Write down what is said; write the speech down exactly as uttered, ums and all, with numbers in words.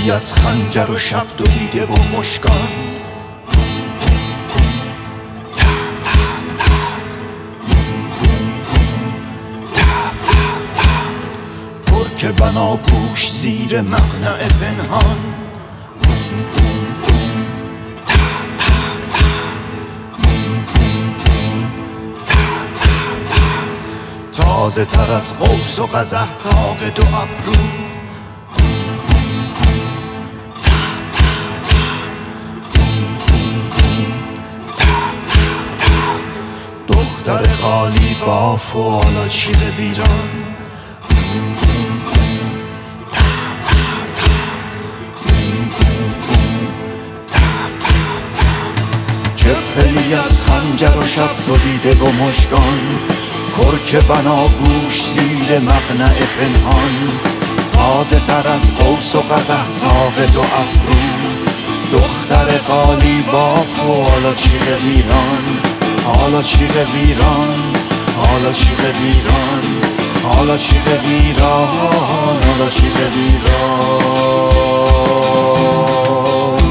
پلی از خنجر و شب دو دیده و مشکان، ترک بناپوش زیر مقنعه پنهان، تازه تر از قوس و قزح طاق دو ابرو، دختر قالی باف و حالا شیق ویران، چه پلی از خنجر و شب دو دیده و مژگان، ترک بناگوش زیر مقنعه پنهان، تازه تر از قوس و قزح طاق دو ابرو، دختر قالی باف و حالا چیغ ویران، حالا چیغ ویران، حالا چیغ ویران، حالا چیغ ویران، حالا چیغ ویران.